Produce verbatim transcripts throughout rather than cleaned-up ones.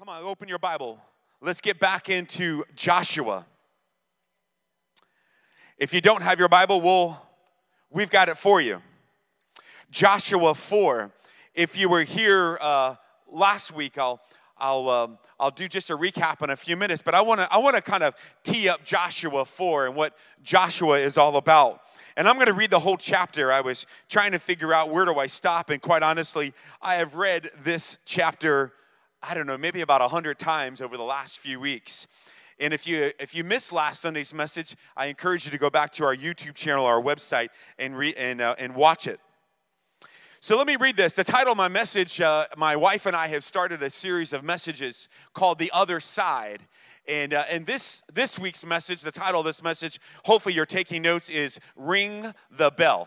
on, open your Bible. Let's get back into Joshua. If you don't have your Bible, we'll, we've got it for you. Joshua four. If you were here uh, last week, I'll I'll um, I'll do just a recap in a few minutes. But I want to I want to kind of tee up Joshua four and what Joshua is all about. And I'm going to read the whole chapter. I was trying to figure out where do I stop, and quite honestly, I have read this chapter, I don't know, maybe about a hundred times over the last few weeks. And if you if you missed last Sunday's message, I encourage you to go back to our YouTube channel, our website, and re, and uh, and watch it. So let me read this. The title of my message, uh, my wife and I have started a series of messages called The Other Side. And uh, and this this week's message, the title of this message, hopefully you're taking notes, is Ring the Bell.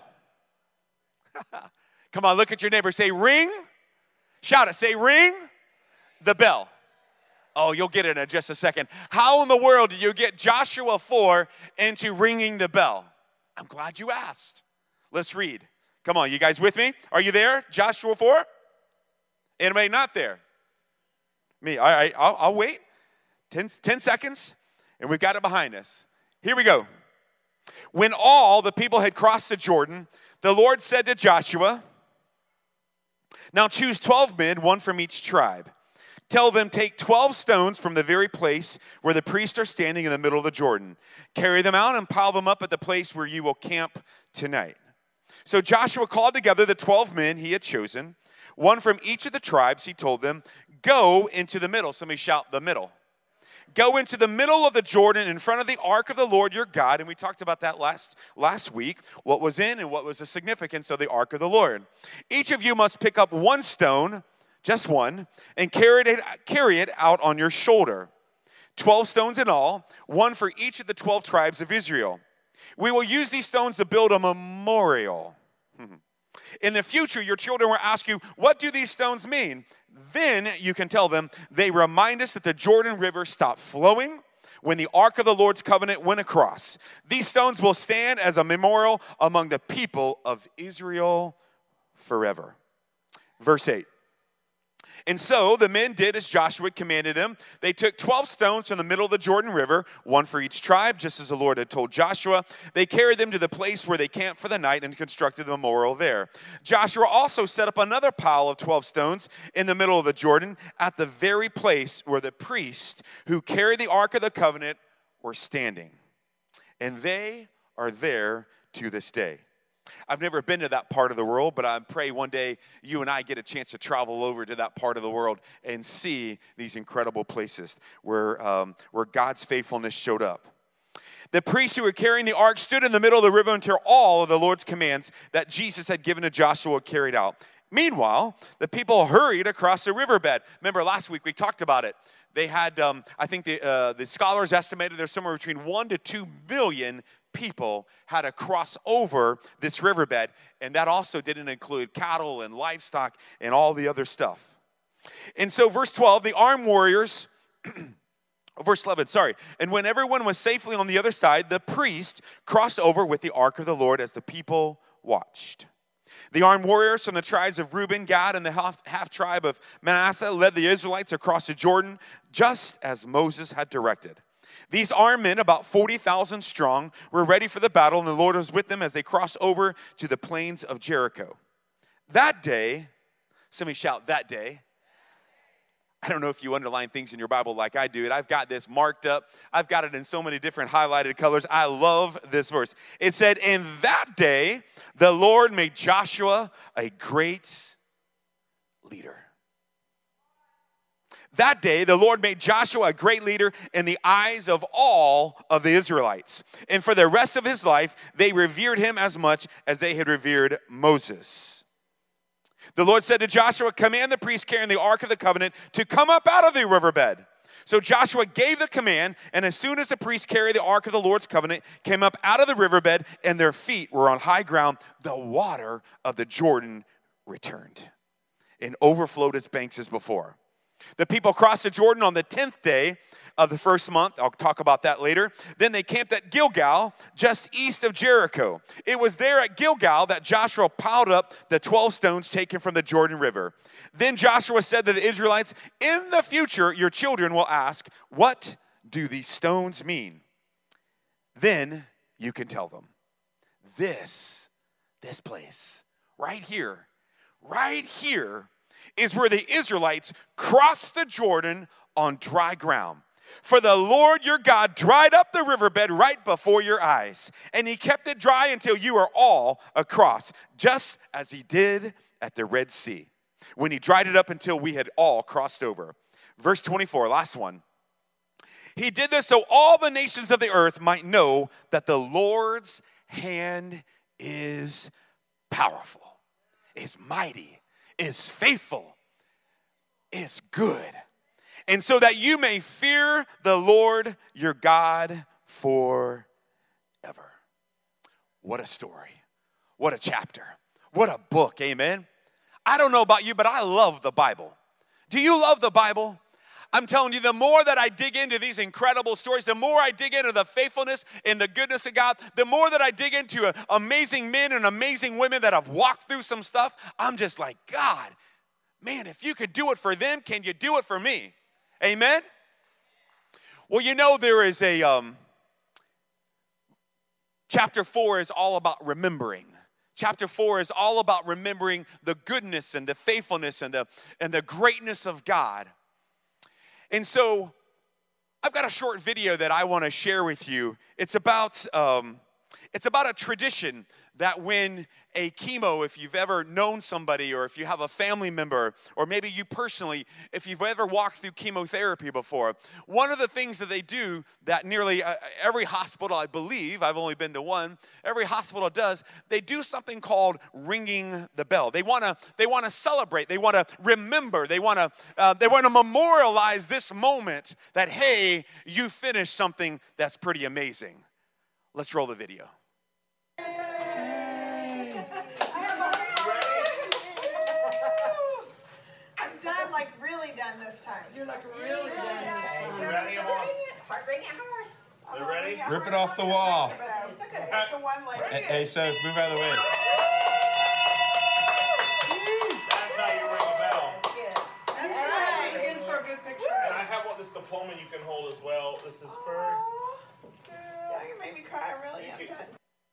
Come on, look at your neighbor. Say, ring. Shout it. Say, ring the bell. Oh, you'll get it in just a second. How in the world do you get Joshua four into ringing the bell? I'm glad you asked. Let's read. Come on, you guys with me? Are you there? Joshua four? Anybody not there? Me. All right, I'll, I'll wait. Ten, ten seconds, and we've got it behind us. Here we go. When all the people had crossed the Jordan, the Lord said to Joshua, now choose twelve men, one from each tribe. Tell them, take twelve stones from the very place where the priests are standing in the middle of the Jordan. Carry them out and pile them up at the place where you will camp tonight. So Joshua called together the twelve men he had chosen, one from each of the tribes. He told them, go into the middle. Somebody shout, the middle. Go into the middle of the Jordan in front of the ark of the Lord your God. And we talked about that last, last week, what was in and what was the significance of the ark of the Lord. Each of you must pick up one stone, just one, and carry it, carry it out on your shoulder. Twelve stones in all, one for each of the twelve tribes of Israel. We will use these stones to build a memorial. In the future, your children will ask you, what do these stones mean? Then you can tell them, they remind us that the Jordan River stopped flowing when the Ark of the Lord's covenant went across. These stones will stand as a memorial among the people of Israel forever. Verse eight. And so the men did as Joshua commanded them. They took twelve stones from the middle of the Jordan River, one for each tribe, just as the Lord had told Joshua. They carried them to the place where they camped for the night and constructed the memorial there. Joshua also set up another pile of twelve stones in the middle of the Jordan at the very place where the priests who carried the Ark of the Covenant were standing. And they are there to this day. I've never been to that part of the world, but I pray one day you and I get a chance to travel over to that part of the world and see these incredible places where, um, where God's faithfulness showed up. The priests who were carrying the ark stood in the middle of the river until all of the Lord's commands that Jesus had given to Joshua were carried out. Meanwhile, the people hurried across the riverbed. Remember last week we talked about it. They had, um, I think the, uh, the scholars estimated there's somewhere between one to two million people had to cross over this riverbed, and that also didn't include cattle and livestock and all the other stuff. And so verse twelve, the armed warriors, verse eleven, sorry, and when everyone was safely on the other side, the priest crossed over with the ark of the Lord as the people watched. The armed warriors from the tribes of Reuben, Gad, and the half, half tribe of Manasseh led the Israelites across the Jordan, just as Moses had directed. These armed men, about forty thousand strong, were ready for the battle, and the Lord was with them as they crossed over to the plains of Jericho. That day, somebody shout, that day. I don't know if you underline things in your Bible like I do. I've got this marked up. I've got it in so many different highlighted colors. I love this verse. It said, in that day, the Lord made Joshua a great leader. That day, the Lord made Joshua a great leader in the eyes of all of the Israelites. And for the rest of his life, they revered him as much as they had revered Moses. The Lord said to Joshua, command the priests carrying the Ark of the Covenant to come up out of the riverbed. So Joshua gave the command, and as soon as the priests carried the Ark of the Lord's Covenant came up out of the riverbed and their feet were on high ground, the water of the Jordan returned and overflowed its banks as before. The people crossed the Jordan on the tenth day of the first month. I'll talk about that later. Then they camped at Gilgal, just east of Jericho. It was there at Gilgal that Joshua piled up the twelve stones taken from the Jordan River. Then Joshua said to the Israelites, in the future your children will ask, what do these stones mean? Then you can tell them. This, this place, right here, right here is where the Israelites crossed the Jordan on dry ground. For the Lord your God dried up the riverbed right before your eyes, and he kept it dry until you are all across, just as he did at the Red Sea, when he dried it up until we had all crossed over. Verse twenty-four, last one. He did this so all the nations of the earth might know that the Lord's hand is powerful, is mighty, is faithful, is good. And so that you may fear the Lord your God forever. What a story. What a chapter. What a book, amen? I don't know about you, but I love the Bible. Do you love the Bible? I'm telling you, the more that I dig into these incredible stories, the more I dig into the faithfulness and the goodness of God, the more that I dig into uh, amazing men and amazing women that have walked through some stuff, I'm just like, God, man, if you could do it for them, can you do it for me? Amen? Well, you know, there is a, um, chapter four is all about remembering. Chapter four is all about remembering the goodness and the faithfulness and the, and the greatness of God. And so I've got a short video that I want to share with you. It's about, um, it's about a tradition that when a chemo, if you've ever known somebody or if you have a family member or maybe you personally, if you've ever walked through chemotherapy before, one of the things that they do that nearly uh, every hospital, I believe, I've only been to one, every hospital does, they do something called ringing the bell. They want to they want to celebrate, they want to remember, they want to uh, they want to memorialize this moment that, hey, you finished something that's pretty amazing. Let's roll the video. Done, like really done this time. You're like really done this time. You ready? Hard, bring it hard. You ready? Rip it off the wall. It's okay. It's the one like. Hey, hey, so move out of the way. That's how you ring a bell. That's good. That's right. Good for a good picture. And I have what this diploma you can hold as well. This is for. Oh, yeah, you made me cry. Really, I'm done.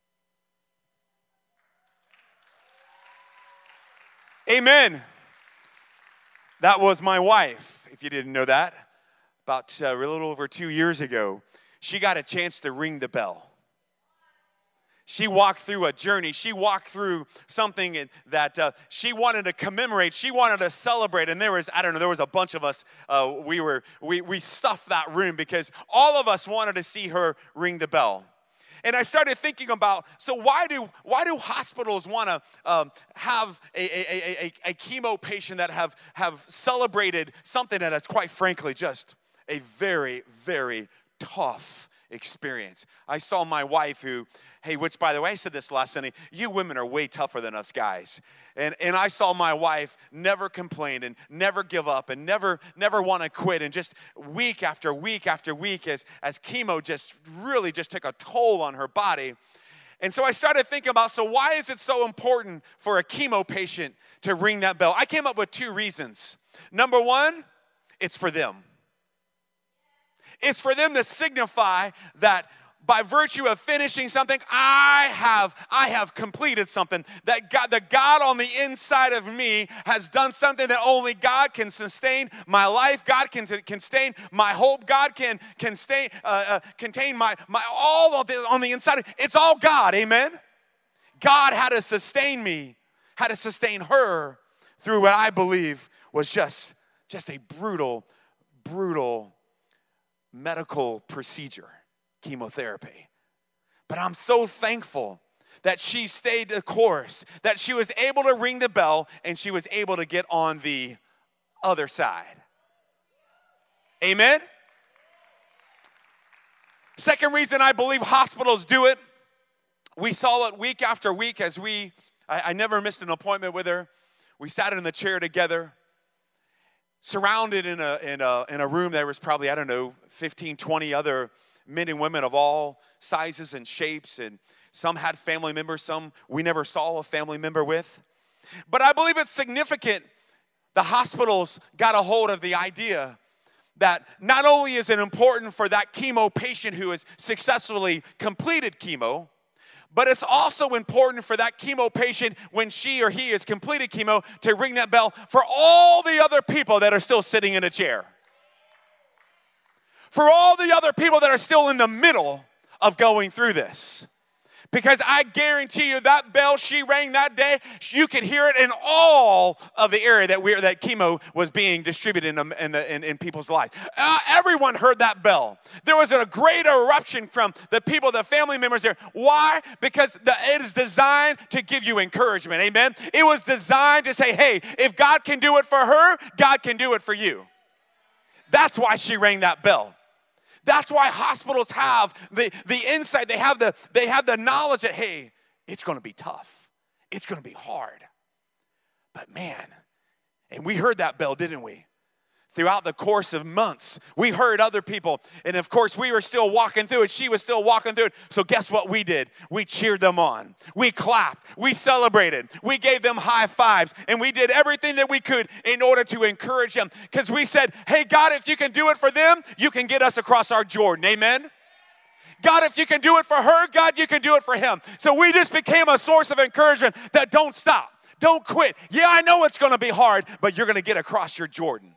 Amen. That was my wife, if you didn't know that. About uh, a little over two years ago, she got a chance to ring the bell. She walked through a journey. She walked through something that uh, she wanted to commemorate. She wanted to celebrate. And there was, I don't know, there was a bunch of us. Uh, we were, we, we stuffed that room because all of us wanted to see her ring the bell. And I started thinking about, so why do why do hospitals want to um, have a, a, a, a chemo patient that have, have celebrated something that is quite frankly just a very, very tough experience? I saw my wife who, hey, which by the way, I said this last Sunday, you women are way tougher than us guys. And and I saw my wife never complain and never give up and never never want to quit. And just week after week after week as, as chemo just really just took a toll on her body. And so I started thinking about, so why is it so important for a chemo patient to ring that bell? I came up with two reasons. Number one, it's for them. It's for them to signify that by virtue of finishing something, I have, I have completed something. That God, the God on the inside of me has done something that only God can sustain my life. God can, can sustain my hope. God can, can stay, uh, uh, contain my, my all of the, on the inside. It's all God, amen? God had to sustain me, had to sustain her through what I believe was just, just a brutal, brutal medical procedure. Chemotherapy. But I'm so thankful that she stayed the course, that she was able to ring the bell and she was able to get on the other side. Amen? Second reason I believe hospitals do it, we saw it week after week as we, I, I never missed an appointment with her. We sat in the chair together. surrounded in a, in a, in a room. There was probably, I don't know, fifteen, twenty other men and women of all sizes and shapes. And some had family members, some we never saw a family member with. But I believe it's significant the hospitals got a hold of the idea that not only is it important for that chemo patient who has successfully completed chemo, but it's also important for that chemo patient when she or he has completed chemo to ring that bell for all the other people that are still sitting in a chair. For all the other people that are still in the middle of going through this. Because I guarantee you that bell she rang that day, you could hear it in all of the area that we that chemo was being distributed in, in, the, in, in people's lives. Uh, everyone heard that bell. There was a great eruption from the people, the family members there. Why? Because the, it is designed to give you encouragement, amen? It was designed to say, hey, if God can do it for her, God can do it for you. That's why she rang that bell. That's why hospitals have the, the insight, they have the, they have the knowledge that, hey, it's going to be tough. It's going to be hard. But man, and we heard that bell, didn't we? Throughout the course of months, we heard other people. And of course, we were still walking through it. She was still walking through it. So guess what we did? We cheered them on. We clapped. We celebrated. We gave them high fives. And we did everything that we could in order to encourage them. Because we said, hey, God, if you can do it for them, you can get us across our Jordan. Amen? God, if you can do it for her, God, you can do it for him. So we just became a source of encouragement that don't stop. Don't quit. Yeah, I know it's going to be hard, but you're going to get across your Jordan.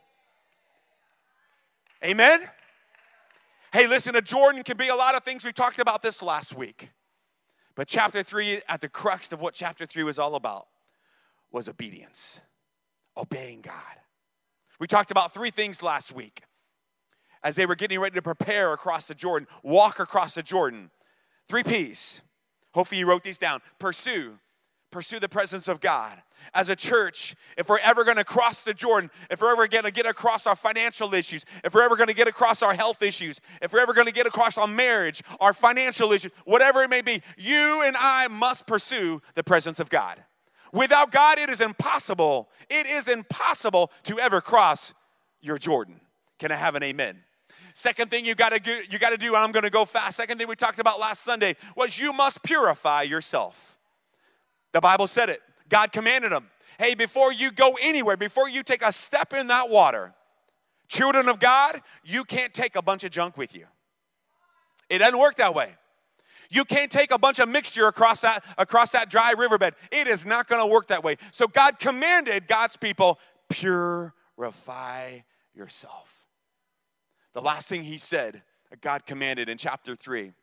Amen? Hey, listen, a Jordan can be a lot of things. We talked about this last week. But chapter three, at the crux of what chapter three was all about, was obedience. Obeying God. We talked about three things last week. As they were getting ready to prepare across the Jordan, walk across the Jordan. Three P's. Hopefully you wrote these down. Pursue. Pursue the presence of God. As a church, if we're ever going to cross the Jordan, if we're ever going to get across our financial issues, if we're ever going to get across our health issues, if we're ever going to get across our marriage, our financial issues, whatever it may be, you and I must pursue the presence of God. Without God, it is impossible. It is impossible to ever cross your Jordan. Can I have an amen? Second thing you got to do, you got to do, and I'm going to go fast. Second thing we talked about last Sunday was you must purify yourself. The Bible said it. God commanded them. Hey, before you go anywhere, before you take a step in that water, children of God, you can't take a bunch of junk with you. It doesn't work that way. You can't take a bunch of mixture across that, across that dry riverbed. It is not going to work that way. So God commanded God's people, purify yourself. The last thing he said, God commanded in chapter three,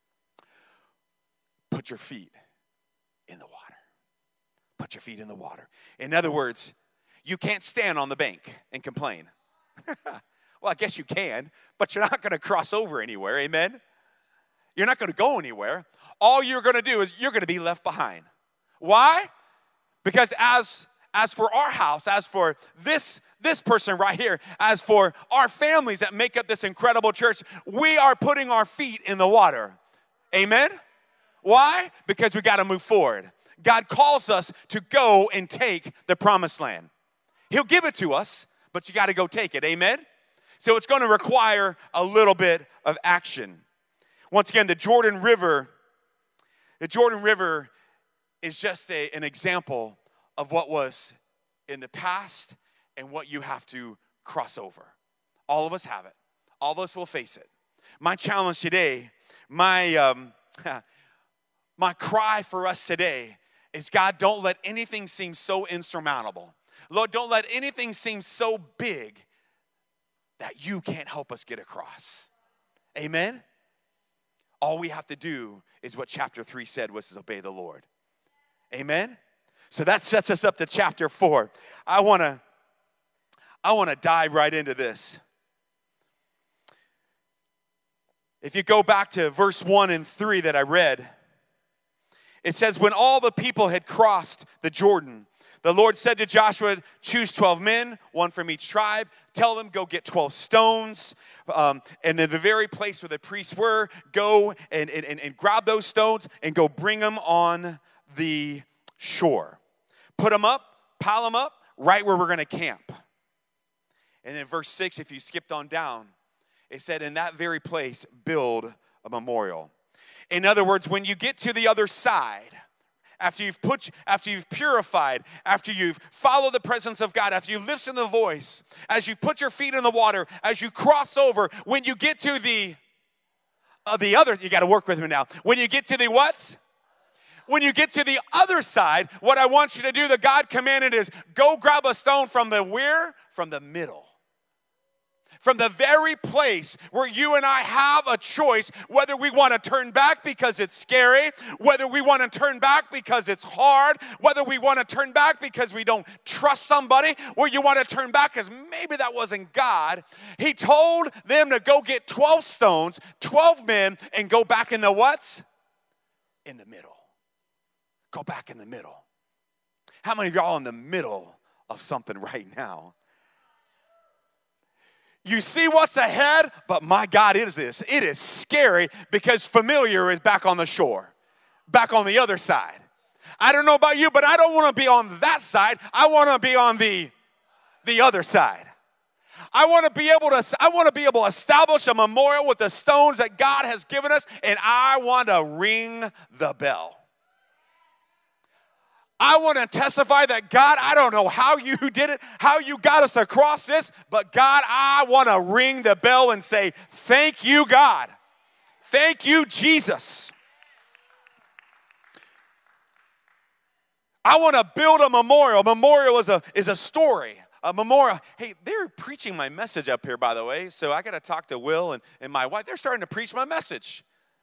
put your feet in the water. Put your feet in the water. In other words, you can't stand on the bank and complain. Well, I guess you can, but you're not going to cross over anywhere, amen? You're not going to go anywhere. All you're going to do is you're going to be left behind. Why? Because as, as for our house, as for this, this person right here, as for our families that make up this incredible church, we are putting our feet in the water. Amen? Why? Because we got to move forward. God calls us to go and take the promised land. He'll give it to us, but you got to go take it. Amen? So it's going to require a little bit of action. Once again, the Jordan River, the Jordan River is just a, an example of what was in the past and what you have to cross over. All of us have it. All of us will face it. My challenge today, my, um, my cry for us today is, God, don't let anything seem so insurmountable. Lord, don't let anything seem so big that you can't help us get across. Amen? All we have to do is what chapter three said, was to obey the Lord. Amen? So that sets us up to chapter four. I want to I want to dive right into this. If you go back to verse one and three that I read, it says, when all the people had crossed the Jordan, the Lord said to Joshua, choose twelve men, one from each tribe. Tell them, go get twelve stones. Um, and in the very place where the priests were, go and, and, and grab those stones and go bring them on the shore. Put them up, pile them up, right where we're going to camp. And then verse six, if you skipped on down, it said, in that very place, build a memorial. In other words, when you get to the other side, after you've put, after you've purified, after you've followed the presence of God, after you listen to the voice, as you put your feet in the water, as you cross over, when you get to the, uh, the other, you got to work with me now. When you get to the what? When you get to the other side, what I want you to do, the God commanded is, go grab a stone from the where? From the middle. From the very place where you and I have a choice, whether we want to turn back because it's scary, whether we want to turn back because it's hard, whether we want to turn back because we don't trust somebody, or you want to turn back because maybe that wasn't God. He told them to go get twelve stones, twelve men, and go back in the what? In the middle. Go back in the middle. How many of y'all in the middle of something right now? You see what's ahead, but my God, it is this. It is scary because familiar is back on the shore, back on the other side. I don't know about you, but I don't want to be on that side. I want to be on the, the other side. I want to be able to, I want to be able to establish a memorial with the stones that God has given us, and I want to ring the bell. I want to testify that, God, I don't know how you did it, how you got us across this, but God, I want to ring the bell and say, thank you, God. Thank you, Jesus. I want to build a memorial. A memorial is a, is a story. A memorial. Hey, they're preaching my message up here, by the way, so I got to talk to Will and, and my wife. They're starting to preach my message.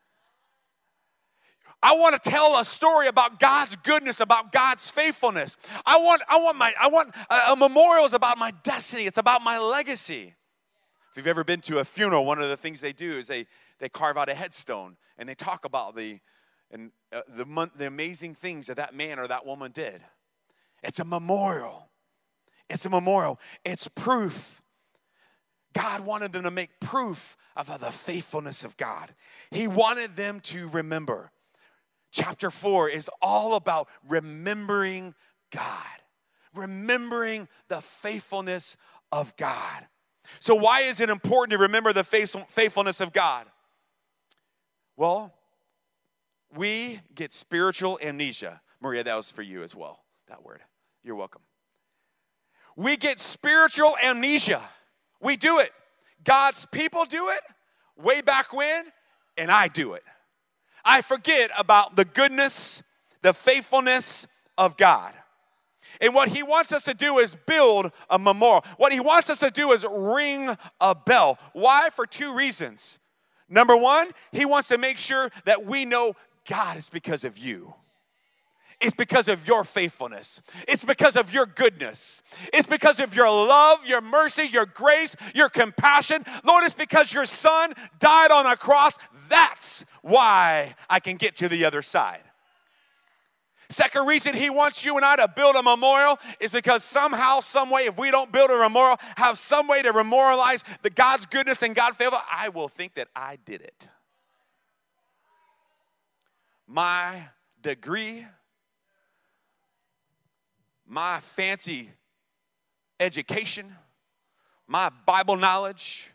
I want to tell a story about God's goodness, about God's faithfulness. I want, I want my, I want a, a memorial is about my destiny. It's about my legacy. If you've ever been to a funeral, one of the things they do is they they carve out a headstone and they talk about the and uh, the the amazing things that that man or that woman did. It's a memorial. It's a memorial. It's proof. God wanted them to make proof of the faithfulness of God. He wanted them to remember. Chapter four is all about remembering God, remembering the faithfulness of God. So why is it important to remember the faithfulness of God? Well, we get spiritual amnesia. Maria, that was for you as well, that word. You're welcome. We get spiritual amnesia. We do it. God's people do it way back when, and I do it. I forget about the goodness, the faithfulness of God. And what he wants us to do is build a memorial. What he wants us to do is ring a bell. Why? For two reasons. Number one, he wants to make sure that we know God is because of you. It's because of your faithfulness. It's because of your goodness. It's because of your love, your mercy, your grace, your compassion. Lord, it's because your son died on a cross. That's why I can get to the other side. Second reason he wants you and I to build a memorial is because somehow, some way, if we don't build a memorial, have some way to memorialize the God's goodness and God's favor, I will think that I did it. My degree, my fancy education, my Bible knowledge,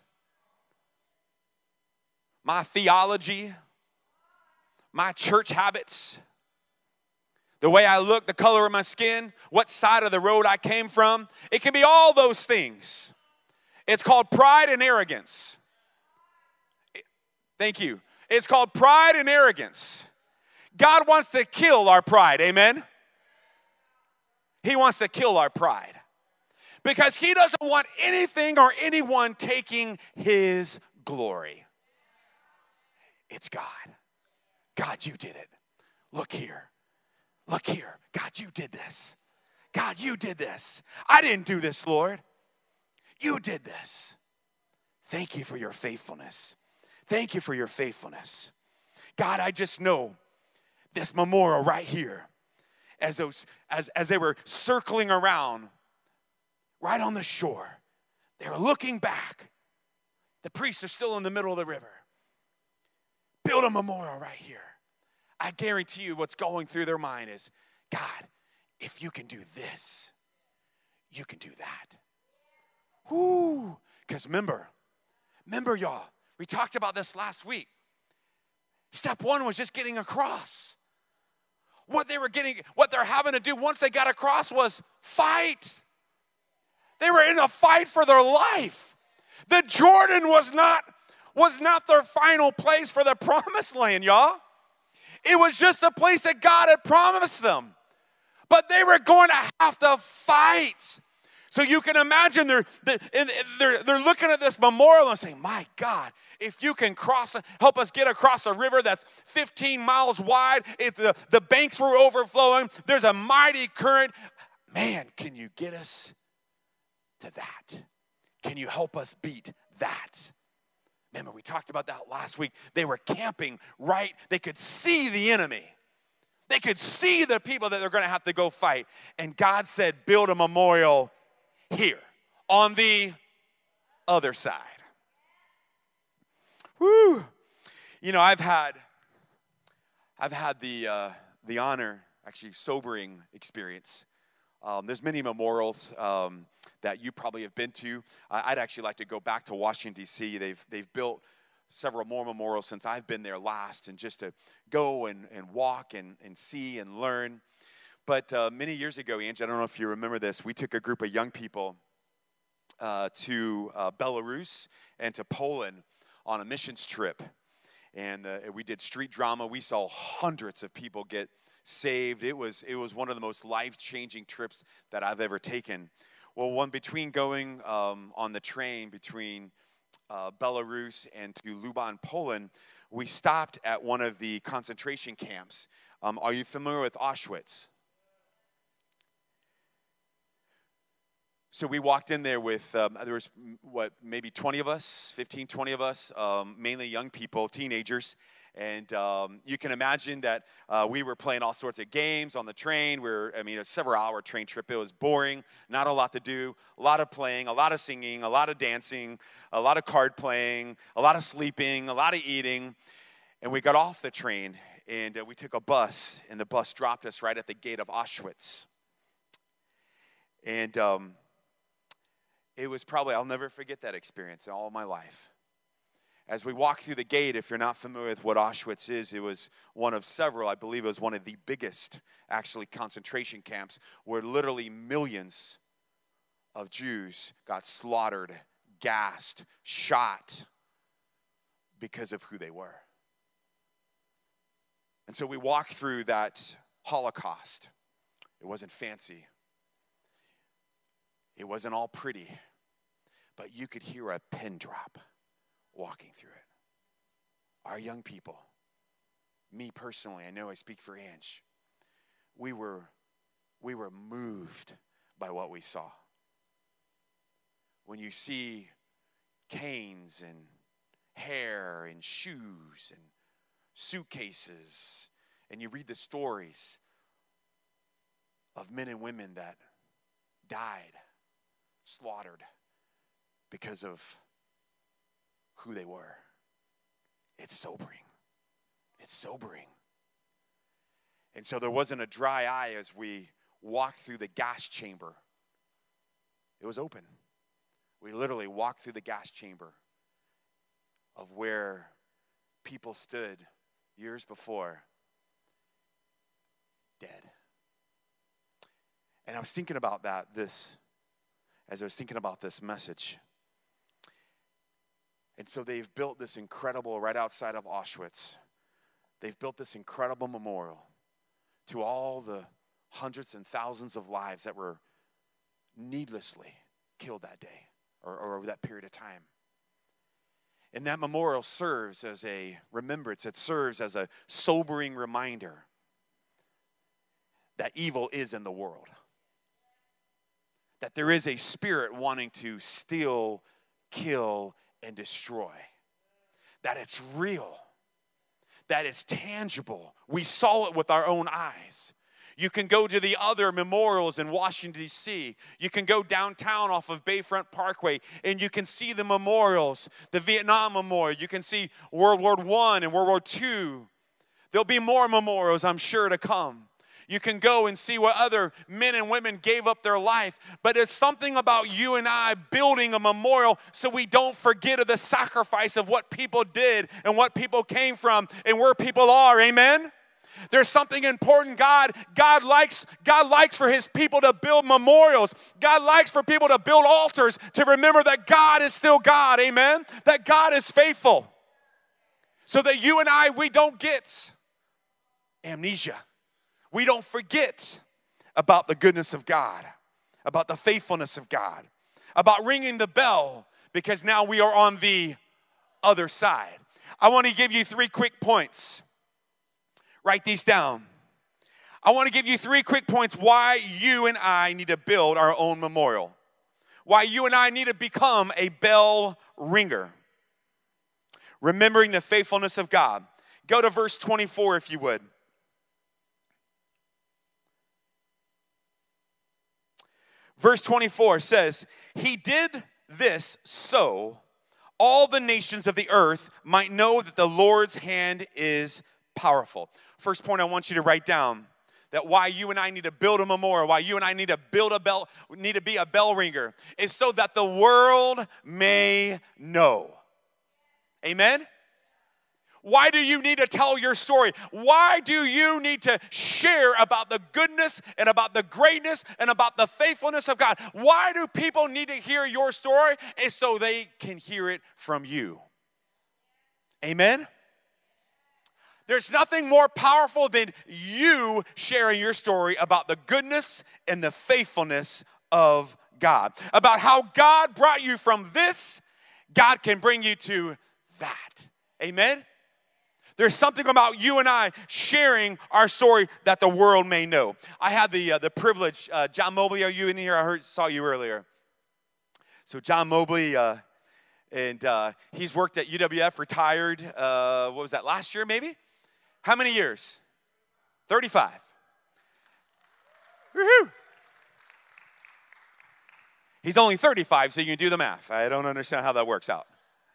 my theology, my church habits, the way I look, the color of my skin, what side of the road I came from. It can be all those things. It's called pride and arrogance. Thank you. It's called pride and arrogance. God wants to kill our pride, amen? He wants to kill our pride because he doesn't want anything or anyone taking his glory. It's God. God, you did it. Look here. Look here. God, you did this. God, you did this. I didn't do this, Lord. You did this. Thank you for your faithfulness. Thank you for your faithfulness. God, I just know this memorial right here. As those, as, as they were circling around right on the shore, they were looking back. The priests are still in the middle of the river. Build a memorial right here. I guarantee you what's going through their mind is, God, if you can do this, you can do that. Whoo. Because remember, remember y'all, we talked about this last week. Step one was just getting across. What they were getting, what they're having to do once they got across was fight. They were in a fight for their life. The Jordan was not, was not their final place for the promised land, y'all. It was just a place that God had promised them. But they were going to have to fight. So you can imagine they're, they're, they're looking at this memorial and saying, my God, if you can cross, help us get across a river that's fifteen miles wide, if the, the banks were overflowing, there's a mighty current. Man, can you get us to that? Can you help us beat that? Remember, we talked about that last week. They were camping right. They could see the enemy. They could see the people that they're going to have to go fight. And God said, build a memorial here on the other side. Woo. You know, I've had, I've had the uh, the honor, actually sobering experience. Um, there's many memorials um, that you probably have been to. I'd actually like to go back to Washington, D C They've they've built several more memorials since I've been there last, and just to go and, and walk and, and see and learn. But uh, many years ago, Angie, I don't know if you remember this, we took a group of young people uh, to uh, Belarus and to Poland on a missions trip. And uh, we did street drama. We saw hundreds of people get saved. It was it was one of the most life-changing trips that I've ever taken. Well, one between going um, on the train between uh, Belarus and to Lublin, Poland, we stopped at one of the concentration camps. Um, are you familiar with Auschwitz? So we walked in there with, um, there was, what, maybe twenty of us, fifteen, twenty of us, um, mainly young people, teenagers. And um, you can imagine that uh, we were playing all sorts of games on the train. We were, I mean, a several-hour train trip. It was boring, not a lot to do, a lot of playing, a lot of singing, a lot of dancing, a lot of card playing, a lot of sleeping, a lot of eating. And we got off the train, and uh, we took a bus, and the bus dropped us right at the gate of Auschwitz. And um, it was probably, I'll never forget that experience in all of my life. As we walked through the gate, if you're not familiar with what Auschwitz is, it was one of several, I believe it was one of the biggest, actually, concentration camps where literally millions of Jews got slaughtered, gassed, shot because of who they were. And so we walked through that Holocaust. It wasn't fancy. It wasn't all pretty, but you could hear a pin drop walking through it. Our young people, me personally, I know I speak for Ange, we were, we were moved by what we saw. When you see canes and hair and shoes and suitcases, and you read the stories of men and women that died, slaughtered because of who they were. It's sobering. It's sobering. And so there wasn't a dry eye as we walked through the gas chamber. It was open. We literally walked through the gas chamber of where people stood years before, dead. And I was thinking about that this, as I was thinking about this message. And so they've built this incredible, right outside of Auschwitz, they've built this incredible memorial to all the hundreds and thousands of lives that were needlessly killed that day or, or over that period of time. And that memorial serves as a remembrance. It serves as a sobering reminder that evil is in the world. That there is a spirit wanting to steal, kill, and destroy. That it's real. That it's tangible. We saw it with our own eyes. You can go to the other memorials in Washington, D C You can go downtown off of Bayfront Parkway, and you can see the memorials, the Vietnam Memorial. You can see World War One and World War Two. There'll be more memorials, I'm sure, to come. You can go and see what other men and women gave up their life. But it's something about you and I building a memorial so we don't forget of the sacrifice of what people did and what people came from and where people are. Amen? There's something important. God, God likes, God likes for his people to build memorials. God likes for people to build altars to remember that God is still God. Amen? That God is faithful. So that you and I, we don't get amnesia. We don't forget about the goodness of God, about the faithfulness of God, about ringing the bell, because now we are on the other side. I want to give you three quick points. Write these down. I want to give you three quick points why you and I need to build our own memorial. Why you and I need to become a bell ringer. Remembering the faithfulness of God. Go to verse twenty-four if you would. Verse twenty-four says, he did this so all the nations of the earth might know that the Lord's hand is powerful. First point I want you to write down, that why you and I need to build a memorial, why you and I need to build a bell, need to be a bell ringer, is so that the world may know. Amen? Why do you need to tell your story? Why do you need to share about the goodness and about the greatness and about the faithfulness of God? Why do people need to hear your story? It's so they can hear it from you. Amen? There's nothing more powerful than you sharing your story about the goodness and the faithfulness of God. About how God brought you from this, God can bring you to that. Amen? There's something about you and I sharing our story that the world may know. I had the uh, the privilege, uh, John Mobley, are you in here? I heard, saw you earlier. So John Mobley, uh, and uh, he's worked at U W F, retired, uh, what was that, last year maybe? How many years? thirty-five. Woohoo! He's only thirty-five, so you can do the math. I don't understand how that works out.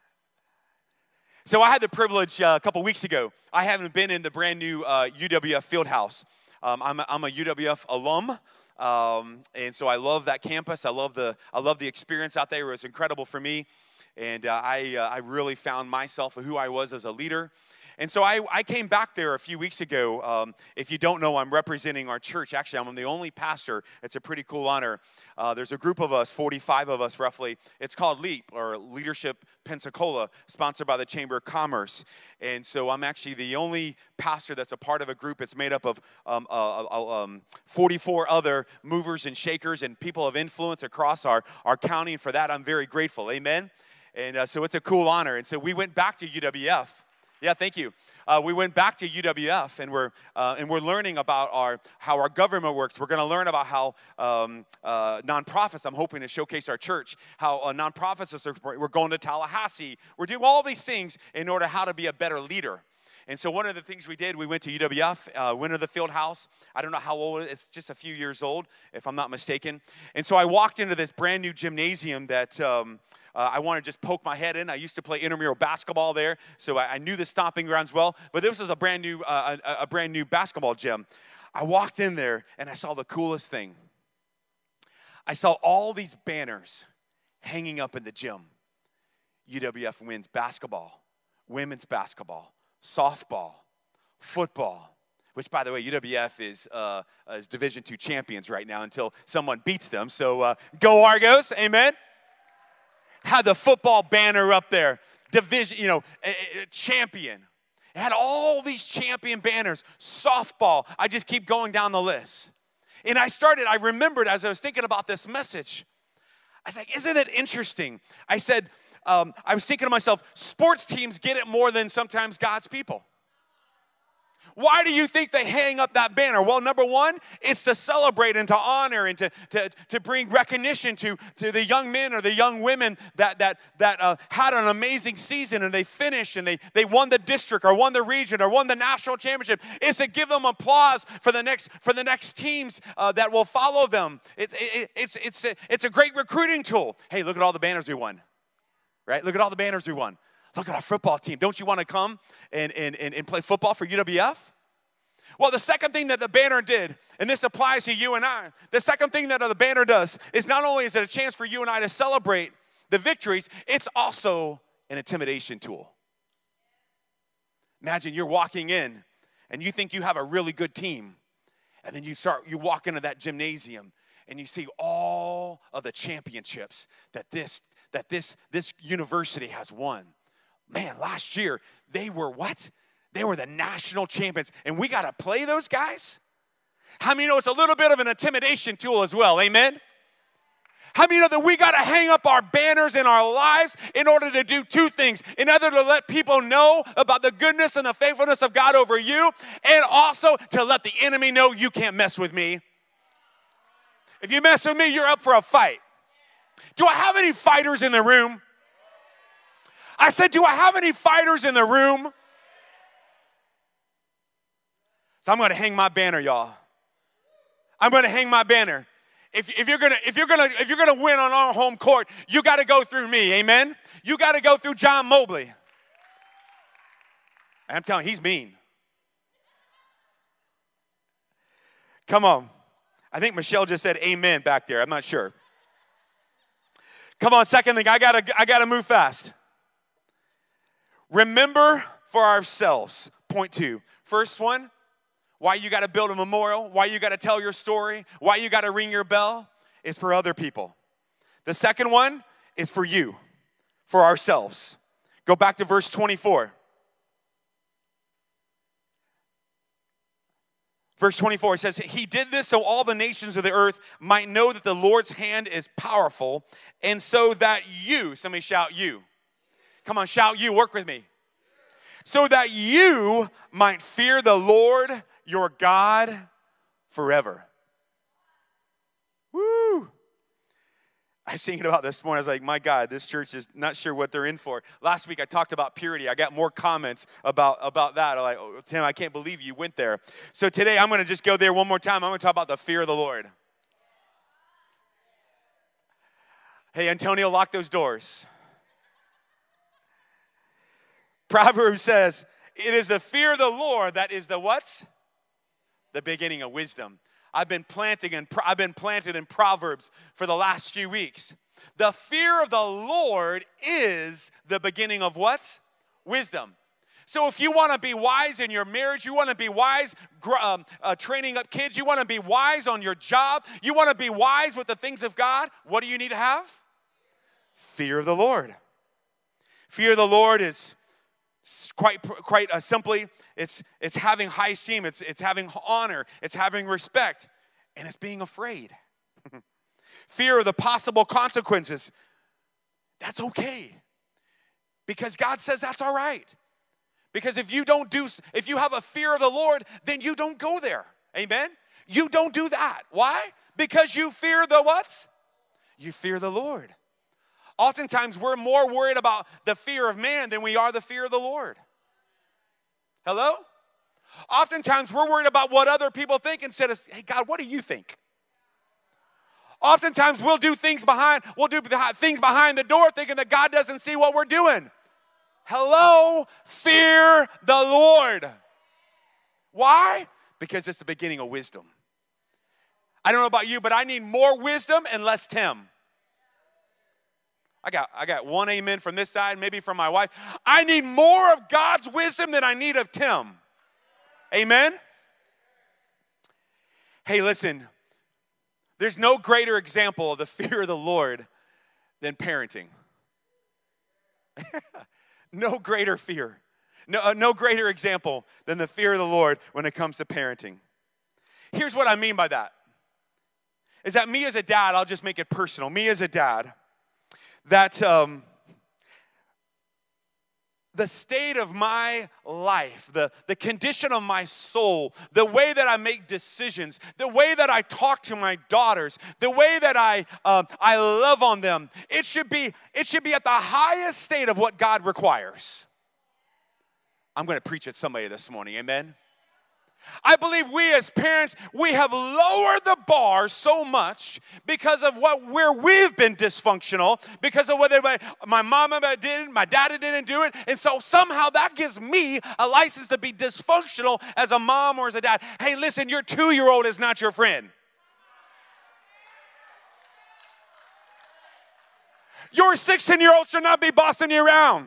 So I had the privilege uh, a couple weeks ago. I haven't been in the brand new uh, U W F Fieldhouse. Um, I'm, a, I'm a U W F alum, um, and so I love that campus. I love the I love the experience out there. It was incredible for me, and uh, I uh, I really found myself who I was as a leader. And so I, I came back there a few weeks ago. Um, if you don't know, I'm representing our church. Actually, I'm the only pastor. It's a pretty cool honor. Uh, there's a group of us, forty-five of us roughly. It's called LEAP, or Leadership Pensacola, sponsored by the Chamber of Commerce. And so I'm actually the only pastor that's a part of a group. It's made up of um, uh, uh, um, forty-four other movers and shakers and people of influence across our, our county. And for that, I'm very grateful. Amen? And uh, so it's a cool honor. And so we went back to U W F. Yeah, thank you. Uh, we went back to U W F, and we're uh, and we're learning about our how our government works. We're going to learn about how um, uh, nonprofits. I'm hoping to showcase our church how uh, nonprofits are. We're going to Tallahassee. We're doing all these things in order how to be a better leader. And so one of the things we did, we went to U W F, uh, went to the field house. I don't know how old it is. It's just a few years old, if I'm not mistaken. And so I walked into this brand new gymnasium that. Um, Uh, I want to just poke my head in. I used to play intramural basketball there, so I, I knew the stomping grounds well. But this was a brand new, uh, a, a brand new basketball gym. I walked in there and I saw the coolest thing. I saw all these banners hanging up in the gym. U W F wins basketball, women's basketball, softball, football. Which, by the way, U W F is uh, is Division two champions right now until someone beats them. So uh, go Argos, amen. Had the football banner up there, division, you know, a, a champion. It had all these champion banners, softball. I just keep going down the list. And I started, I remembered as I was thinking about this message, I was like, isn't it interesting? I said, um, I was thinking to myself, sports teams get it more than sometimes God's people. Why do you think they hang up that banner? Well, number one, it's to celebrate and to honor and to, to, to bring recognition to, to the young men or the young women that, that, that uh, had an amazing season and they finished and they, they won the district or won the region or won the national championship. It's to give them applause for the next, for the next teams uh, that will follow them. It's, it, it's, it's, a, it's a great recruiting tool. Hey, look at all the banners we won, right? Look at all the banners we won. Look at our football team. Don't you want to come and, and, and, and play football for U W F? Well, the second thing that the banner did, and this applies to you and I, the second thing that the banner does is not only is it a chance for you and I to celebrate the victories, it's also an intimidation tool. Imagine you're walking in and you think you have a really good team, and then you start, you walk into that gymnasium and you see all of the championships that this, that this, this university has won. Man, last year they were what? They were the national champions, and we got to play those guys? How many know it's a little bit of an intimidation tool as well, amen? How many know that we got to hang up our banners in our lives in order to do two things? In order to let people know about the goodness and the faithfulness of God over you, and also to let the enemy know you can't mess with me. If you mess with me, you're up for a fight. Do I have any fighters in the room? I said, do I have any fighters in the room? So I'm going to hang my banner, y'all. I'm going to hang my banner. If, if you're going to if you're going to if you're going to win on our home court, you got to go through me. Amen. You got to go through John Mobley. I'm telling you, he's mean. Come on. I think Michelle just said amen back there. I'm not sure. Come on, second thing, I got to I got to move fast. Remember for ourselves. Point two. First one, why you got to build a memorial, why you got to tell your story, why you got to ring your bell, is for other people. The second one is for you, for ourselves. Go back to verse twenty-four. Verse twenty-four, it says, he did this so all the nations of the earth might know that the Lord's hand is powerful, and so that you, somebody shout you. Come on, shout you, work with me. So that you might fear the Lord your God forever. Woo! I was thinking about this morning. I was like, my God, this church is not sure what they're in for. Last week I talked about purity. I got more comments about, about that. I'm like, oh, Tim, I can't believe you went there. So today I'm going to just go there one more time. I'm going to talk about the fear of the Lord. Hey, Antonio, lock those doors. Proverbs says, it is the fear of the Lord that is the what? The beginning of wisdom. I've been planting and I've been planted in Proverbs for the last few weeks. The fear of the Lord is the beginning of what? Wisdom. So if you want to be wise in your marriage, you want to be wise um, uh, training up kids, you want to be wise on your job, you want to be wise with the things of God, what do you need to have? Fear of the Lord. Fear of the Lord is quite quite uh, simply, it's it's having high esteem, it's it's having honor, it's having respect, and it's being afraid. Fear of the possible consequences. That's okay. Because God says that's all right. Because if you don't do, if you have a fear of the Lord, then you don't go there. Amen? You don't do that. Why? Because you fear the what? You fear the Lord. Oftentimes, we're more worried about the fear of man than we are the fear of the Lord. Hello? Oftentimes, we're worried about what other people think instead of, hey, God, what do you think? Oftentimes, we'll do things behind, we'll do things behind the door thinking that God doesn't see what we're doing. Hello? Fear the Lord. Why? Because it's the beginning of wisdom. I don't know about you, but I need more wisdom and less Tim. I got, I got one amen from this side, maybe from my wife. I need more of God's wisdom than I need of Tim. Amen? Hey, listen. There's no greater example of the fear of the Lord than parenting. No greater fear. No, uh, no greater example than the fear of the Lord when it comes to parenting. Here's what I mean by that. Is that me as a dad, I'll just make it personal. Me as a dad. That um, the state of my life, the, the condition of my soul, the way that I make decisions, the way that I talk to my daughters, the way that I uh, I love on them, it should be it should be at the highest state of what God requires. I'm going to preach at somebody this morning, amen? I believe we as parents, we have lowered the bar so much because of what where we've been dysfunctional, because of whether my, my mama did, my daddy didn't do it, and so somehow that gives me a license to be dysfunctional as a mom or as a dad. Hey, listen, your two-year-old is not your friend. Your sixteen-year-old should not be bossing you around.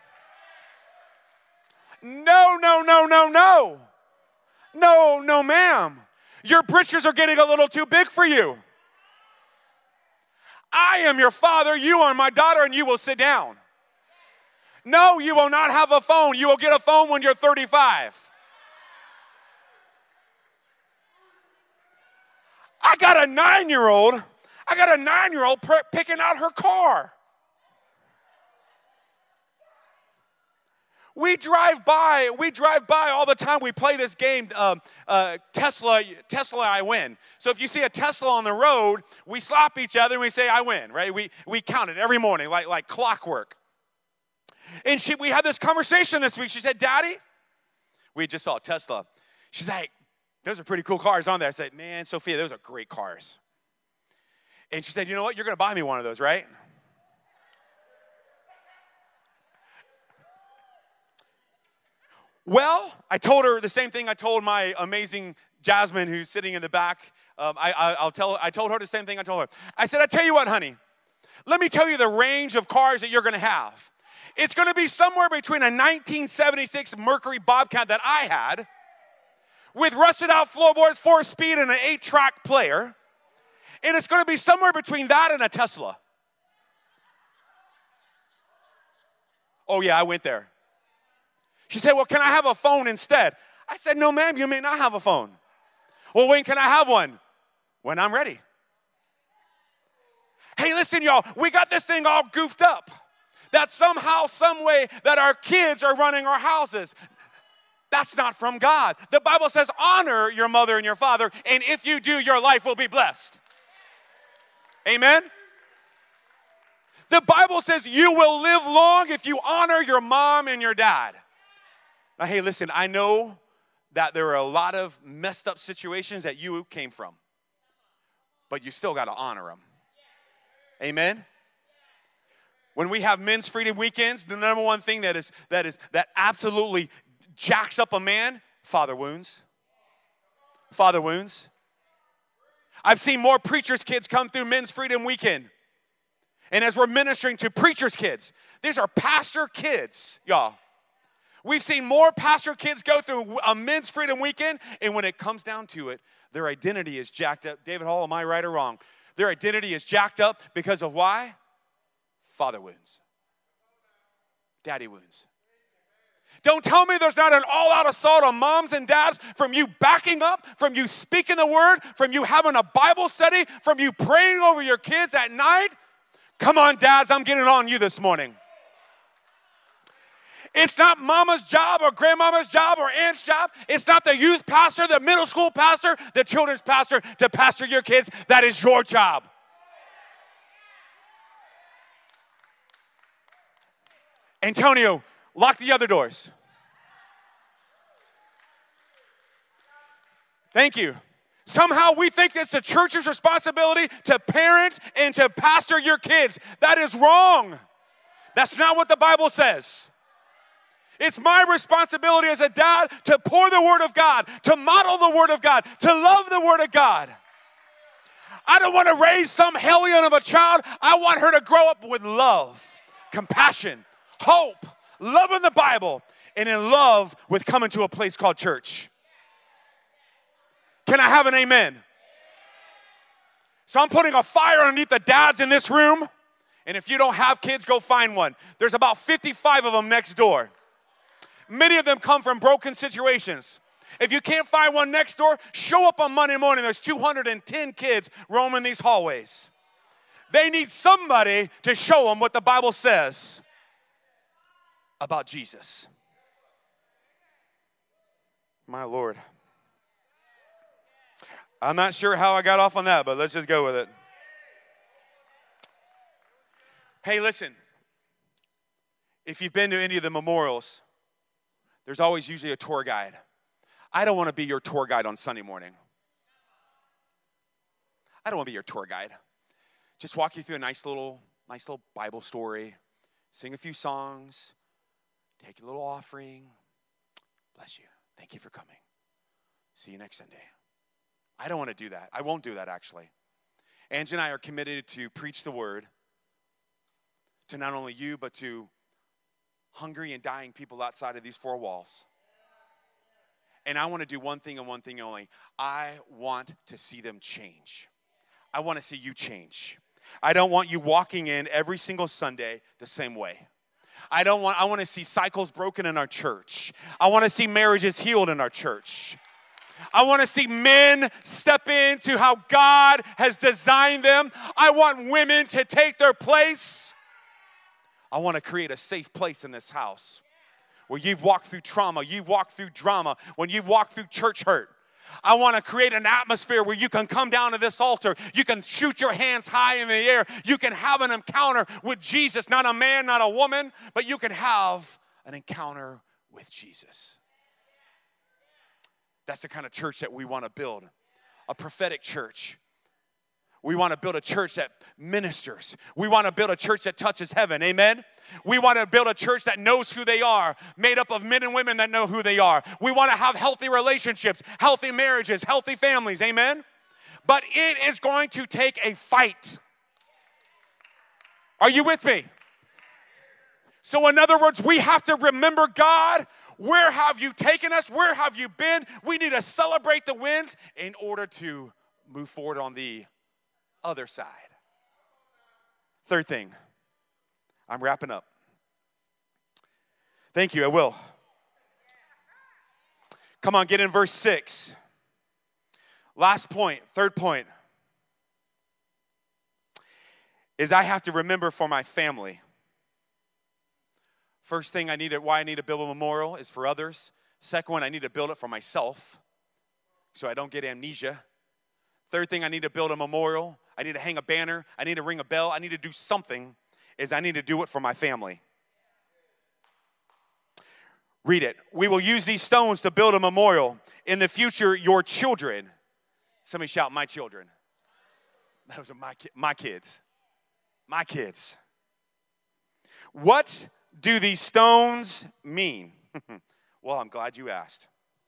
No, no, no, no, no. No, no, ma'am. Your britches are getting a little too big for you. I am your father, you are my daughter, and you will sit down. No, you will not have a phone. You will get a phone when you're thirty-five. I got a nine-year-old, I got a nine-year-old picking out her car. We drive by, we drive by all the time. We play this game, um, uh, Tesla, Tesla, I win. So if you see a Tesla on the road, we slap each other and we say, I win, right? We we count it every morning, like, like clockwork. And she, we had this conversation this week. She said, Daddy, we just saw a Tesla. She's like, those are pretty cool cars on there. I said, man, Sophia, those are great cars. And she said, you know what? You're going to buy me one of those, right? Well, I told her the same thing I told my amazing Jasmine, who's sitting in the back. Um, I, I, I'll tell. I told her the same thing I told her. I said, I tell you what, honey. Let me tell you the range of cars that you're going to have. It's going to be somewhere between a nineteen seventy-six Mercury Bobcat that I had, with rusted out floorboards, four speed, and an eight-track player, and it's going to be somewhere between that and a Tesla. Oh yeah, I went there. She said, well, can I have a phone instead? I said, no, ma'am, you may not have a phone. Well, when can I have one? When I'm ready. Hey, listen, y'all, we got this thing all goofed up. That somehow, some way, that our kids are running our houses. That's not from God. The Bible says, honor your mother and your father, and if you do, your life will be blessed. Amen? The Bible says you will live long if you honor your mom and your dad. Now, hey, listen, I know that there are a lot of messed up situations that you came from, but you still got to honor them. Amen? When we have men's freedom weekends, the number one thing that is that is that absolutely jacks up a man, father wounds. Father wounds. I've seen more preachers' kids come through men's freedom weekend. And as we're ministering to preachers' kids, these are pastor kids, y'all. We've seen more pastor kids go through a men's freedom weekend, and when it comes down to it, their identity is jacked up. David Hall, am I right or wrong? Their identity is jacked up because of why? Father wounds. Daddy wounds. Don't tell me there's not an all-out assault on moms and dads from you backing up, from you speaking the word, from you having a Bible study, from you praying over your kids at night. Come on, dads, I'm getting on you this morning. It's not mama's job or grandmama's job or aunt's job. It's not the youth pastor, the middle school pastor, the children's pastor to pastor your kids. That is your job. Antonio, lock the other doors. Thank you. Somehow we think it's the church's responsibility to parent and to pastor your kids. That is wrong. That's not what the Bible says. It's my responsibility as a dad to pour the Word of God, to model the Word of God, to love the Word of God. I don't want to raise some hellion of a child. I want her to grow up with love, compassion, hope, loving the Bible, and in love with coming to a place called church. Can I have an amen? So I'm putting a fire underneath the dads in this room, and if you don't have kids, go find one. There's about fifty-five of them next door. Many of them come from broken situations. If you can't find one next door, show up on Monday morning. There's two hundred ten kids roaming these hallways. They need somebody to show them what the Bible says about Jesus. My Lord. I'm not sure how I got off on that, but let's just go with it. Hey, listen. If you've been to any of the memorials, there's always usually a tour guide. I don't want to be your tour guide on Sunday morning. I don't want to be your tour guide. Just walk you through a nice little, nice little Bible story, sing a few songs, take a little offering. Bless you. Thank you for coming. See you next Sunday. I don't want to do that. I won't do that, actually. Angie and I are committed to preach the word to not only you, but to hungry and dying people outside of these four walls. And I want to do one thing and one thing only. I want to see them change. I want to see you change. I don't want you walking in every single Sunday the same way. I don't want, I want to see cycles broken in our church. I want to see marriages healed in our church. I want to see men step into how God has designed them. I want women to take their place. I want to create a safe place in this house where you've walked through trauma, you've walked through drama, when you've walked through church hurt. I want to create an atmosphere where you can come down to this altar. You can shoot your hands high in the air. You can have an encounter with Jesus, not a man, not a woman, but you can have an encounter with Jesus. That's the kind of church that we want to build, a prophetic church. We want to build a church that ministers. We want to build a church that touches heaven, amen? We want to build a church that knows who they are, made up of men and women that know who they are. We want to have healthy relationships, healthy marriages, healthy families, amen? But it is going to take a fight. Are you with me? So in other words, we have to remember, God, where have you taken us? Where have you been? We need to celebrate the wins in order to move forward on the other side. Third thing, I'm wrapping up. Thank you, I will. Come on, get in verse six. Last point, third point, is I have to remember for my family. First thing I need to, why I need to build a memorial is for others. Second one, I need to build it for myself so I don't get amnesia. Third thing, I need to build a memorial. I need to hang a banner. I need to ring a bell. I need to do something, is I need to do it for my family. Read it. We will use these stones to build a memorial. In the future, your children. Somebody shout, my children. Those are my, ki- my kids. My kids. What do these stones mean? Well, I'm glad you asked.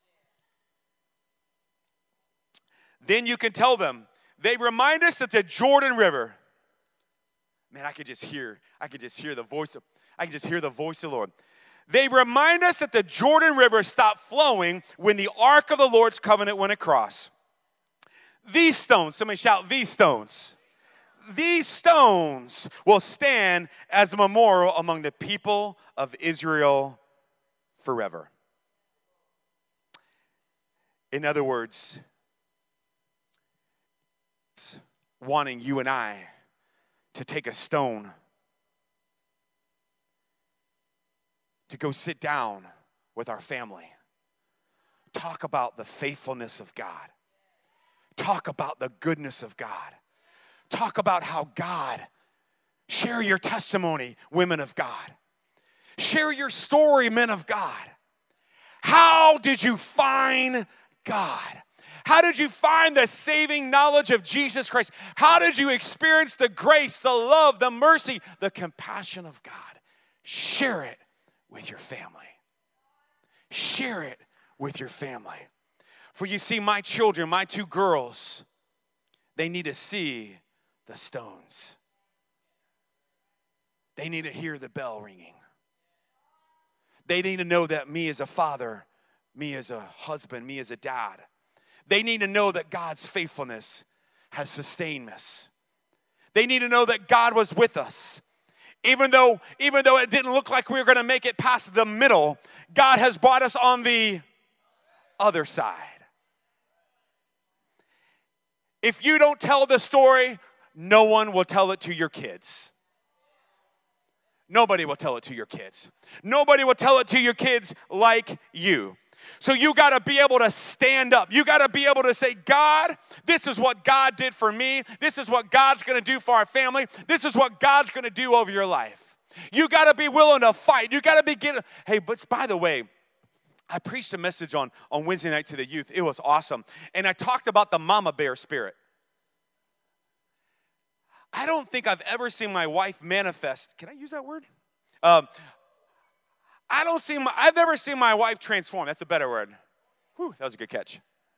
Then you can tell them, they remind us that the Jordan River, man, I could just hear, I could just hear the voice of, I can just hear the voice of the Lord. They remind us that the Jordan River stopped flowing when the Ark of the Lord's covenant went across. These stones, somebody shout, these stones. These stones will stand as a memorial among the people of Israel forever. In other words, wanting you and I to take a stone to go sit down with our family, talk about the faithfulness of God, talk about the goodness of God, talk about how God, share your testimony, women of God, share your story, men of God. How did you find God? How did you find the saving knowledge of Jesus Christ? How did you experience the grace, the love, the mercy, the compassion of God? Share it with your family. Share it with your family. For you see, my children, my two girls, they need to see the stones. They need to hear the bell ringing. They need to know that me as a father, me as a husband, me as a dad, they need to know that God's faithfulness has sustained us. They need to know that God was with us. Even though, even though it didn't look like we were going to make it past the middle, God has brought us on the other side. If you don't tell the story, no one will tell it to your kids. Nobody will tell it to your kids. Nobody will tell it to your kids like you. So you got to be able to stand up. You got to be able to say, God, this is what God did for me. This is what God's going to do for our family. This is what God's going to do over your life. You got to be willing to fight. You got to be getting, hey, but by the way, I preached a message on, on Wednesday night to the youth. It was awesome. And I talked about the mama bear spirit. I don't think I've ever seen my wife manifest. Can I use that word? Um, I don't see my, I've never seen my wife transform. That's a better word. Whew, that was a good catch.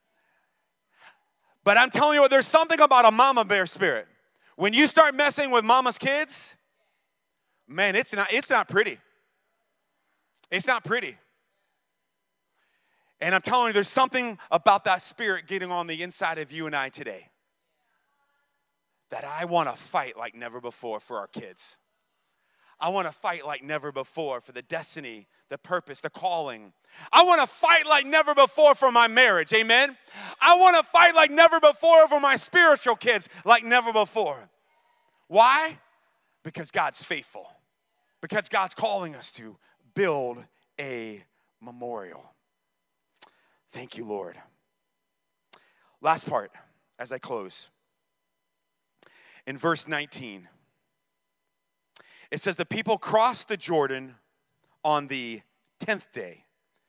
But I'm telling you what, there's something about a mama bear spirit. When you start messing with mama's kids, man, it's not, it's not pretty. It's not pretty. And I'm telling you, there's something about that spirit getting on the inside of you and I today that I want to fight like never before for our kids. I want to fight like never before for the destiny, the purpose, the calling. I want to fight like never before for my marriage, amen? I want to fight like never before over my spiritual kids like never before. Why? Because God's faithful. Because God's calling us to build a memorial. Thank you, Lord. Last part, as I close. In verse nineteen, it says, the people crossed the Jordan on the tenth day.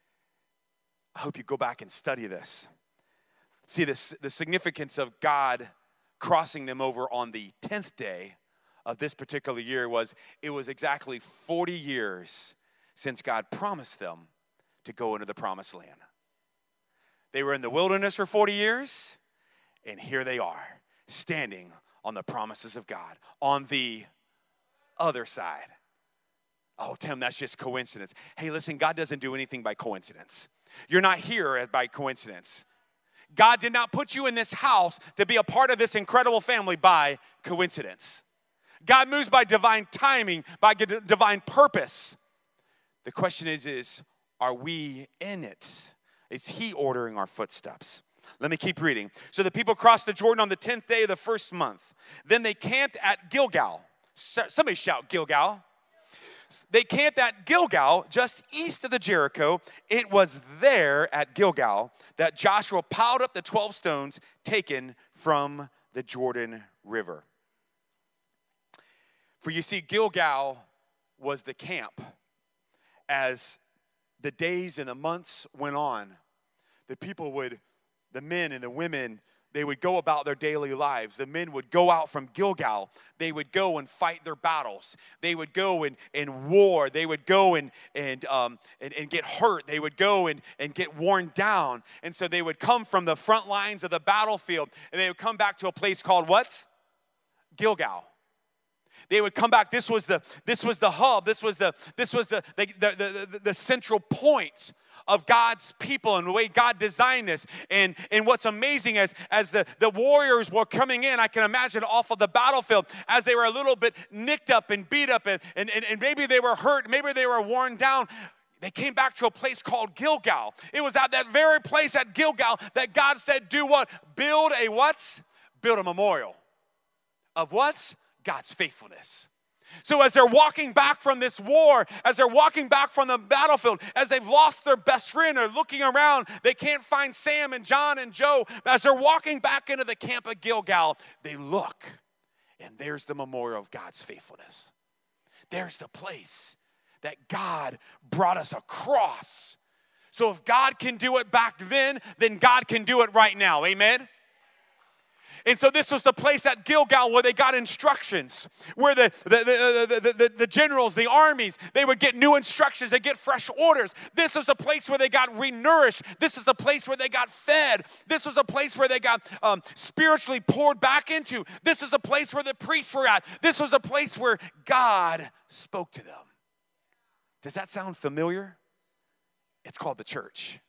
I hope you go back and study this. See, this, the significance of God crossing them over on the tenth day of this particular year was, it was exactly forty years since God promised them to go into the promised land. They were in the wilderness for forty years, and here they are, standing on the promises of God, on the other side. Oh, Tim, that's just coincidence. Hey, listen, God doesn't do anything by coincidence. You're not here by coincidence. God did not put you in this house to be a part of this incredible family by coincidence. God moves by divine timing, by divine purpose. The question is, is, are we in it? Is he ordering our footsteps? Let me keep reading. So the people crossed the Jordan on the tenth day of the first month. Then they camped at Gilgal. Somebody shout Gilgal. They camped at Gilgal, just east of the Jericho. It was there at Gilgal that Joshua piled up the twelve stones taken from the Jordan River. For you see, Gilgal was the camp. As the days and the months went on, the people would, the men and the women, they would go about their daily lives. The men would go out from Gilgal. They would go and fight their battles. They would go and, and war. They would go and and, um, and and get hurt. They would go and, and get worn down. And so they would come from the front lines of the battlefield, and they would come back to a place called what? Gilgal. They would come back. This was the this was the hub. This was the this was the the, the, the, the central point of God's people and the way God designed this. And, and what's amazing is as the, the warriors were coming in, I can imagine off of the battlefield, as they were a little bit nicked up and beat up, and, and, and maybe they were hurt, maybe they were worn down, they came back to a place called Gilgal. It was at that very place at Gilgal that God said, do what? Build a what? Build a memorial. Of what? God's faithfulness. So as they're walking back from this war, as they're walking back from the battlefield, as they've lost their best friend, they're looking around, they can't find Sam and John and Joe. As they're walking back into the camp of Gilgal, they look, and there's the memorial of God's faithfulness. There's the place that God brought us across. So if God can do it back then, then God can do it right now. Amen? And so this was the place at Gilgal where they got instructions, where the, the, the, the, the, the generals, the armies, they would get new instructions, they get fresh orders. This was a place where they got renourished. This is a place where they got fed. This was a place where they got um, spiritually poured back into. This is a place where the priests were at. This was a place where God spoke to them. Does that sound familiar? It's called the church.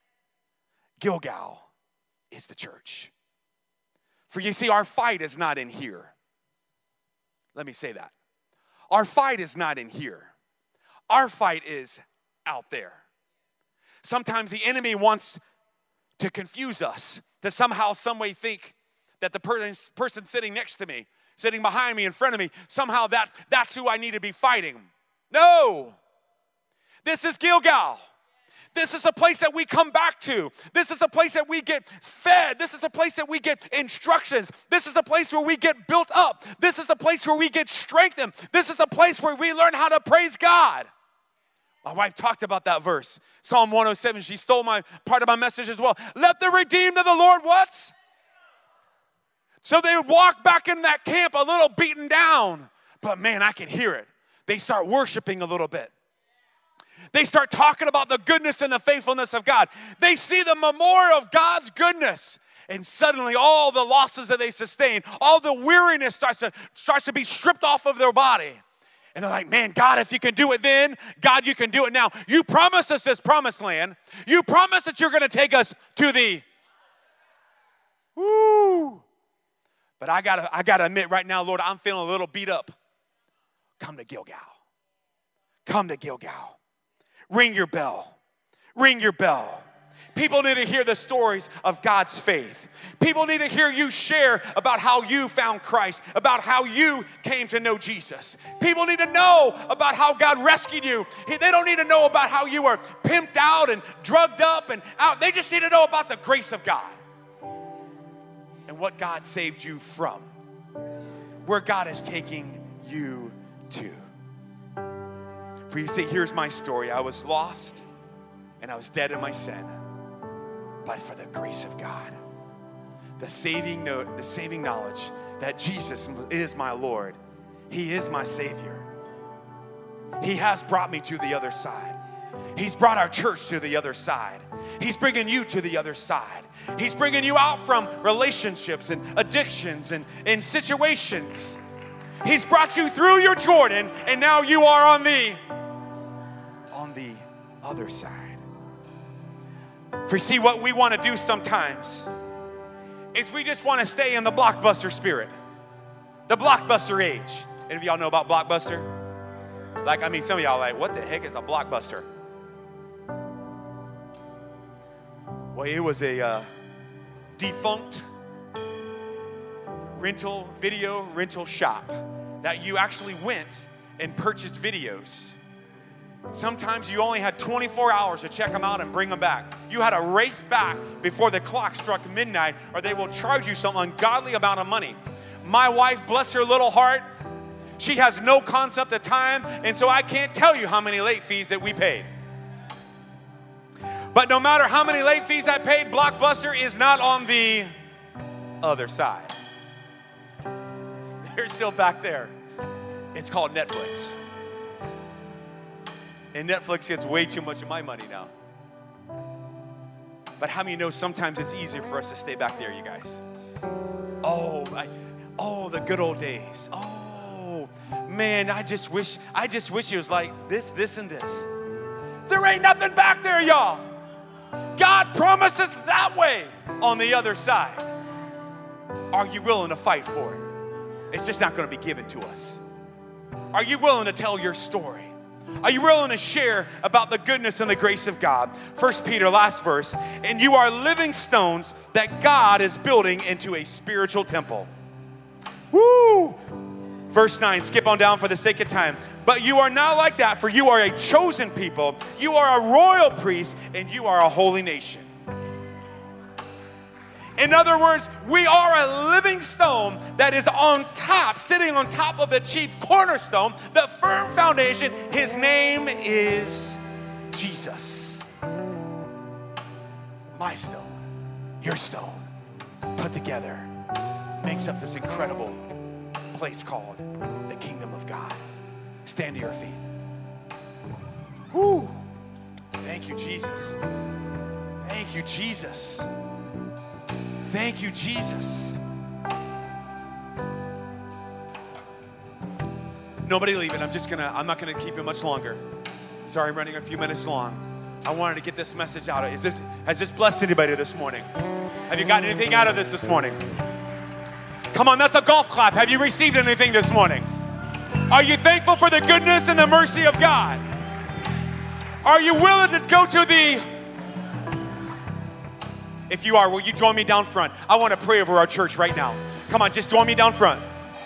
Gilgal is the church. For you see, our fight is not in here. Let me say that. Our fight is not in here. Our fight is out there. Sometimes the enemy wants to confuse us, to somehow, some way think that the person, person sitting next to me, sitting behind me, in front of me, somehow that, that's who I need to be fighting. No. This is Gilgal. This is a place that we come back to. This is a place that we get fed. This is a place that we get instructions. This is a place where we get built up. This is a place where we get strengthened. This is a place where we learn how to praise God. My wife talked about that verse. Psalm one oh seven, she stole my part of my message as well. Let the redeemed of the Lord what? So they would walk back in that camp a little beaten down. But man, I could hear it. They start worshiping a little bit. They start talking about the goodness and the faithfulness of God. They see the memorial of God's goodness. And suddenly all the losses that they sustain, all the weariness starts to, starts to be stripped off of their body. And they're like, man, God, if you can do it then, God, you can do it now. You promised us this promised land. You promised that you're going to take us to the, woo. But I gotta, I gotta admit right now, Lord, I'm feeling a little beat up. Come to Gilgal. Come to Gilgal. Ring your bell. Ring your bell. People need to hear the stories of God's faith. People need to hear you share about how you found Christ, about how you came to know Jesus. People need to know about how God rescued you. They don't need to know about how you were pimped out and drugged up and out. They just need to know about the grace of God and what God saved you from, where God is taking you to. For you say, here's my story. I was lost and I was dead in my sin. But for the grace of God, the saving, no, the saving knowledge that Jesus is my Lord. He is my Savior. He has brought me to the other side. He's brought our church to the other side. He's bringing you to the other side. He's bringing you out from relationships and addictions and, and situations. He's brought you through your Jordan, and now you are on the, on the other side. For see, what we want to do sometimes is we just want to stay in the Blockbuster spirit, the Blockbuster age. Any of y'all know about Blockbuster? Like, I mean, some of y'all are like, what the heck is a Blockbuster? Well, it was a uh, defunct rental, video rental shop that you actually went and purchased videos. Sometimes you only had twenty-four hours to check them out and bring them back. You had to race back before the clock struck midnight, or they will charge you some ungodly amount of money. My wife, bless her little heart, she has no concept of time, and so I can't tell you how many late fees that we paid. But no matter how many late fees I paid, Blockbuster is not on the other side. They're still back there. It's called Netflix. And Netflix gets way too much of my money now. But how many know sometimes it's easier for us to stay back there, you guys? Oh, I, oh, the good old days. Oh, man, I just wish, I just wish it was like this, this, and this. There ain't nothing back there, y'all. God promised us that way on the other side. Are you willing to fight for it? It's just not going to be given to us. Are you willing to tell your story? Are you willing to share about the goodness and the grace of God? First Peter, last verse. And you are living stones that God is building into a spiritual temple. Woo! Verse nine, skip on down for the sake of time. But you are not like that, for you are a chosen people. You are a royal priest, and you are a holy nation. In other words, we are a living stone that is on top, sitting on top of the chief cornerstone, the firm foundation. His name is Jesus. My stone, your stone, put together, makes up this incredible place called the kingdom of God. Stand to your feet. Woo! Thank you, Jesus. Thank you, Jesus. Thank you, Jesus. Nobody leaving. I'm just gonna, I'm not gonna keep it much longer. Sorry, I'm running a few minutes long. I wanted to get this message out. Is this, has this blessed anybody this morning? Have you gotten anything out of this this morning? Come on, that's a golf clap. Have you received anything this morning? Are you thankful for the goodness and the mercy of God? Are you willing to go to the... If you are, will you join me down front? I want to pray over our church right now. Come on, just join me down front.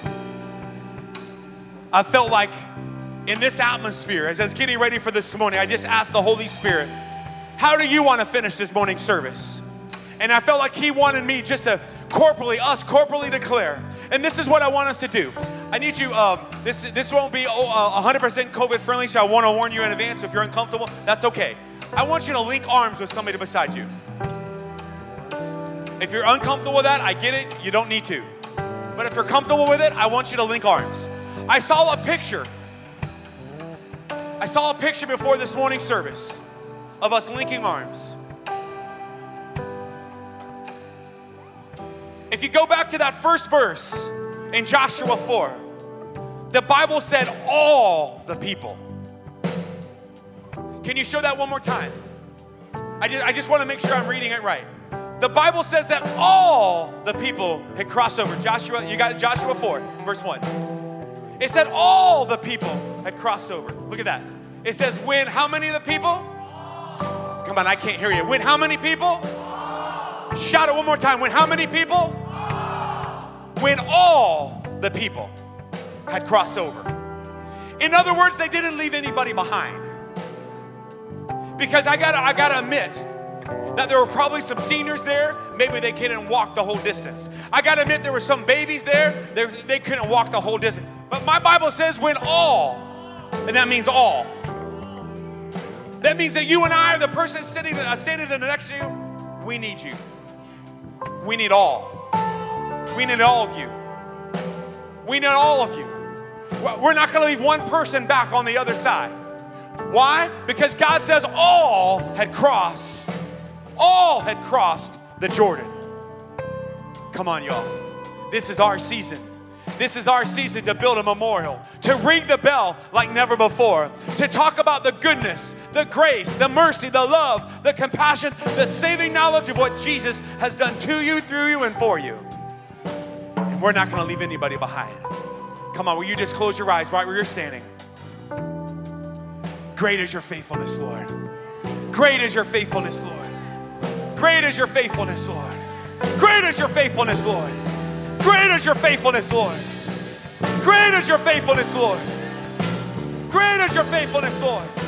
I felt like in this atmosphere, as I was getting ready for this morning, I just asked the Holy Spirit, how do you want to finish this morning service? And I felt like He wanted me just to corporately, us corporately declare. And this is what I want us to do. I need you, um, this, this won't be oh, uh, one hundred percent COVID friendly, so I want to warn you in advance. So if you're uncomfortable, that's okay. I want you to link arms with somebody beside you. If you're uncomfortable with that, I get it, you don't need to. But if you're comfortable with it, I want you to link arms. I saw a picture. I saw a picture before this morning's service of us linking arms. If you go back to that first verse in Joshua four, the Bible said all the people. Can you show that one more time? I just, I just want to make sure I'm reading it right. The Bible says that all the people had crossed over. Joshua, you got Joshua four, verse one. It said all the people had crossed over. Look at that. It says when how many of the people? Come on, I can't hear you. When how many people? Shout it one more time. When how many people? When all the people had crossed over. In other words, they didn't leave anybody behind. Because I gotta, I gotta admit that there were probably some seniors there. Maybe they couldn't walk the whole distance. I gotta admit there were some babies there. They, they couldn't walk the whole distance. But my Bible says when all, and that means all. That means that you and I, the person sitting, uh, standing next to you, we need you. We need all. We need all of you. We need all of you. We're not gonna leave one person back on the other side. Why? Because God says all had crossed, all had crossed the Jordan. Come on, y'all. This is our season. This is our season to build a memorial, to ring the bell like never before, to talk about the goodness, the grace, the mercy, the love, the compassion, the saving knowledge of what Jesus has done to you, through you, and for you. And we're not going to leave anybody behind. Come on, will you just close your eyes right where you're standing? Great is your faithfulness, Lord. Great is your faithfulness, Lord. Great is your faithfulness, Lord. Great is your faithfulness, Lord. Great is your faithfulness, Lord. Great is your faithfulness, Lord. Great is your faithfulness, Lord.